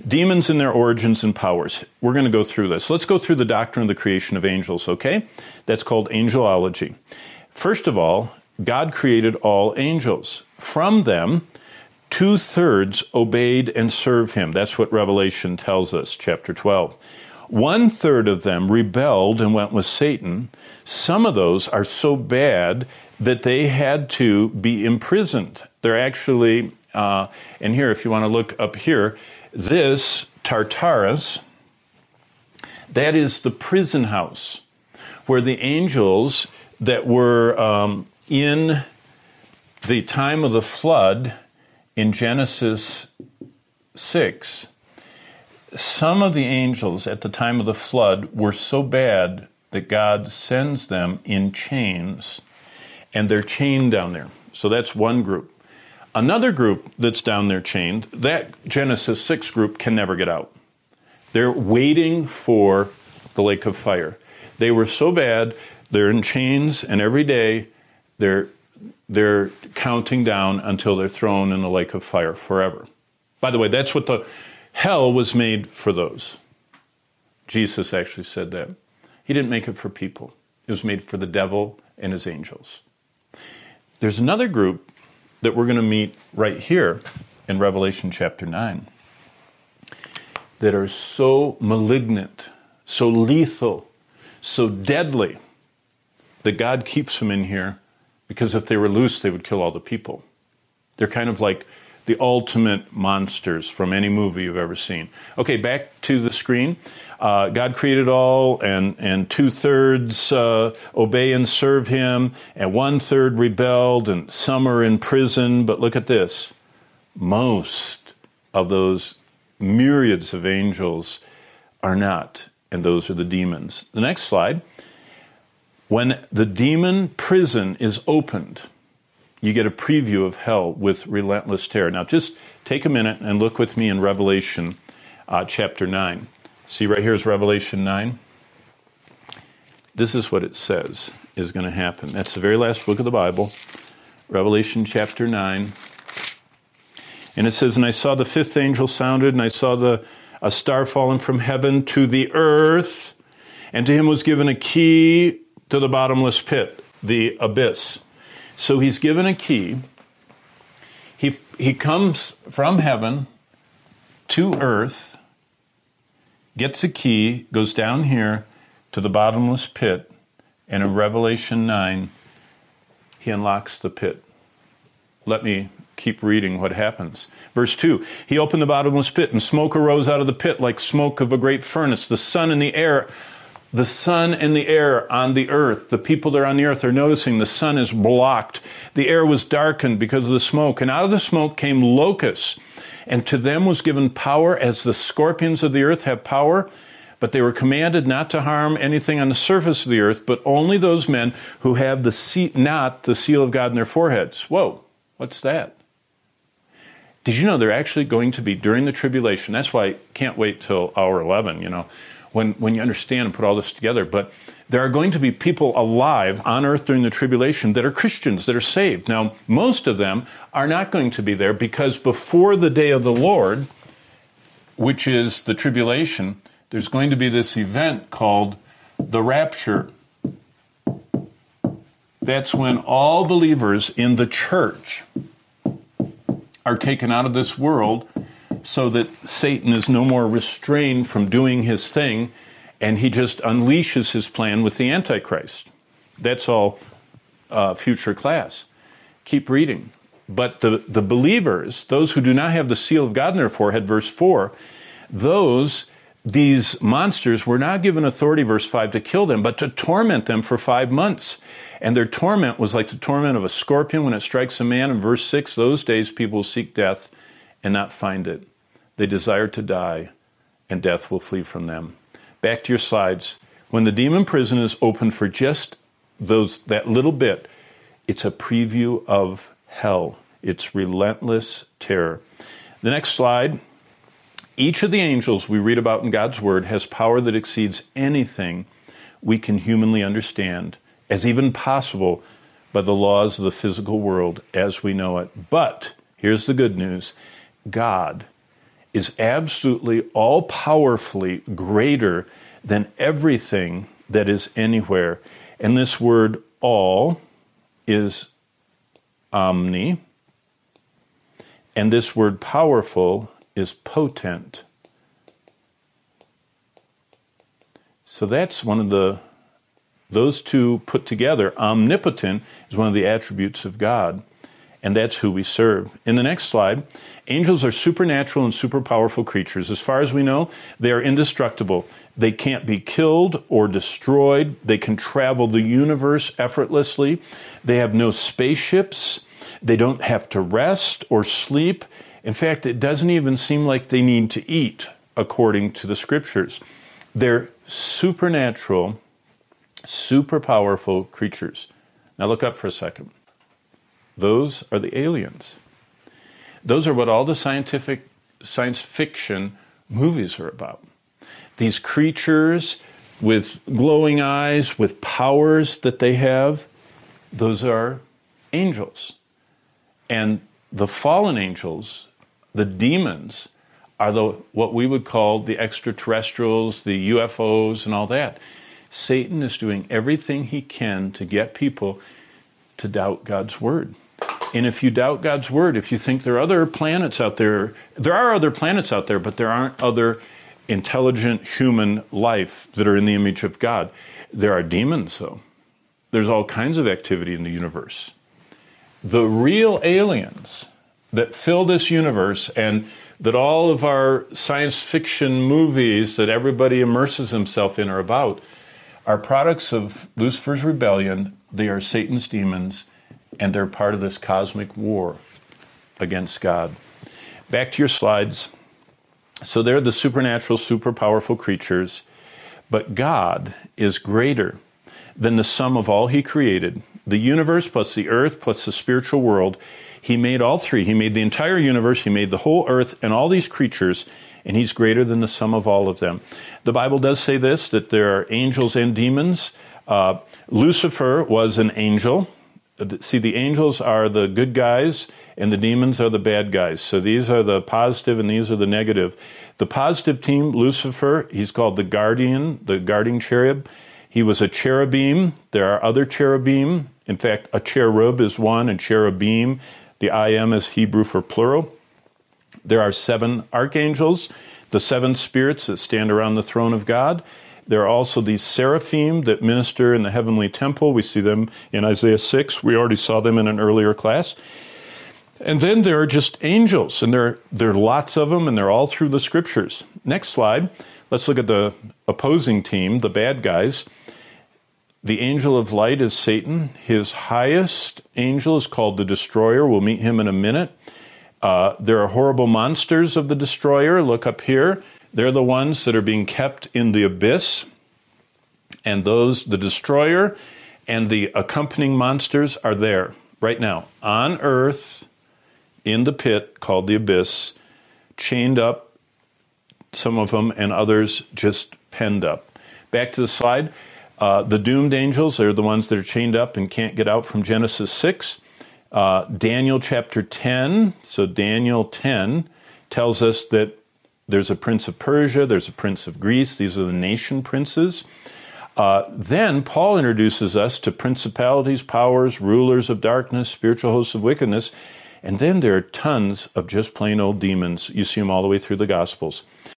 Demons and their origins and powers. We're going to go through this. Let's go through the doctrine of the creation of angels, okay? That's called angelology. First of all, God created all angels. From them, 2/3 obeyed and served him. That's what Revelation tells us, chapter 12. 1/3 of them rebelled and went with Satan. Some of those are so bad that they had to be imprisoned. They're actually, and here, if you want to look up here, this Tartarus, that is the prison house where the angels that were in the time of the flood in Genesis 6, some of the angels at the time of the flood were so bad that God sends them in chains, and they're chained down there. So that's one group. Another group that's down there chained, that Genesis 6 group can never get out. They're waiting for the lake of fire. They were so bad, they're in chains, and every day they're counting down until they're thrown in the lake of fire forever. By the way, that's what the hell was made for those. Jesus actually said that. He didn't make it for people. It was made for the devil and his angels. There's another group that we're going to meet right here in Revelation chapter 9 that are so malignant, so lethal, so deadly that God keeps them in here, because if they were loose, they would kill all the people. They're kind of like the ultimate monsters from any movie you've ever seen. Okay, back to the screen. God created all, and 2/3 obey and serve him, and 1/3 rebelled, and some are in prison. But look at this. Most of those myriads of angels are not, and those are the demons. The next slide. When the demon prison is opened, you get a preview of hell with relentless terror. Now, just take a minute and look with me in Revelation chapter 9. See, right here is Revelation 9. This is what it says is going to happen. That's the very last book of the Bible, Revelation chapter 9. And it says, "And I saw the fifth angel sounded, and I saw a star fallen from heaven to the earth, and to him was given a key to the bottomless pit," the abyss. So he's given a key. He comes from heaven to earth, gets a key, goes down here to the bottomless pit, and in Revelation 9, he unlocks the pit. Let me keep reading what happens. Verse 2, "He opened the bottomless pit, and smoke arose out of the pit like smoke of a great furnace. The sun and the air on the earth," the people that are on the earth are noticing the sun is blocked. "The air was darkened because of the smoke, and out of the smoke came locusts. And to them was given power as the scorpions of the earth have power, but they were commanded not to harm anything on the surface of the earth, but only those men who have not the seal of God in their foreheads." Whoa, what's that? Did you know they're actually going to be during the tribulation? That's why I can't wait till hour 11, when you understand and put all this together. But there are going to be people alive on earth during the tribulation that are Christians, that are saved. Now, most of them are not going to be there because before the day of the Lord, which is the tribulation, there's going to be this event called the rapture. That's when all believers in the church are taken out of this world so that Satan is no more restrained from doing his thing, and he just unleashes his plan with the Antichrist. That's all future class. Keep reading. But the believers, those who do not have the seal of God in their forehead, verse 4, these monsters were not given authority, verse 5, to kill them, but to torment them for 5 months. And their torment was like the torment of a scorpion when it strikes a man. In verse 6, those days people will seek death and not find it. They desire to die, and death will flee from them. Back to your slides. When the demon prison is open for just that little bit, it's a preview of hell. It's relentless terror. The next slide. Each of the angels we read about in God's Word has power that exceeds anything we can humanly understand, as even possible by the laws of the physical world as we know it. But here's the good news. God is absolutely all-powerfully greater than everything that is anywhere. And this word all is omni, and this word powerful is potent. So that's one of those two put together. Omnipotent is one of the attributes of God, and that's who we serve. In the next slide, angels are supernatural and super powerful creatures. As far as we know, they are indestructible. They can't be killed or destroyed. They can travel the universe effortlessly. They have no spaceships. They don't have to rest or sleep. In fact, it doesn't even seem like they need to eat, according to the scriptures. They're supernatural, super powerful creatures. Now look up for a second. Those are the aliens. Those are what all the science fiction movies are about. These creatures with glowing eyes, with powers that they have, those are angels. And the fallen angels, the demons, are what we would call the extraterrestrials, the UFOs, and all that. Satan is doing everything he can to get people to doubt God's word. And if you doubt God's word, if you think there are other planets out there are other planets out there, but there aren't other intelligent human life that are in the image of God. There are demons, though. There's all kinds of activity in the universe. The real aliens that fill this universe and that all of our science fiction movies that everybody immerses himself in are about are products of Lucifer's rebellion. They are Satan's demons, and they're part of this cosmic war against God. Back to your slides. So they're the supernatural, super powerful creatures, but God is greater than the sum of all he created. The universe plus the earth plus the spiritual world. He made all three. He made the entire universe. He made the whole earth and all these creatures, and he's greater than the sum of all of them. The Bible does say this, that there are angels and demons. Lucifer was an angel. See, the angels are the good guys, and the demons are the bad guys. So these are the positive, and these are the negative. The positive team, Lucifer, he's called the guarding cherub. He was a cherubim. There are other cherubim. In fact, a cherub is one, and cherubim, the I-M is Hebrew for plural. There are 7 archangels, the 7 spirits that stand around the throne of God. There are also these seraphim that minister in the heavenly temple. We see them in Isaiah 6. We already saw them in an earlier class. And then there are just angels, and there are lots of them, and they're all through the scriptures. Next slide. Let's look at the opposing team, the bad guys. The angel of light is Satan. His highest angel is called the destroyer. We'll meet him in a minute. There are horrible monsters of the destroyer. Look up here. They're the ones that are being kept in the abyss. And those, the destroyer and the accompanying monsters, are there right now on earth in the pit called the abyss, chained up, some of them, and others just penned up. Back to the slide. The doomed angels are the ones that are chained up and can't get out from Genesis 6. Daniel chapter 10. So Daniel 10 tells us that there's a prince of Persia, there's a prince of Greece. These are the nation princes. Then Paul introduces us to principalities, powers, rulers of darkness, spiritual hosts of wickedness. And then there are tons of just plain old demons. You see them all the way through the Gospels.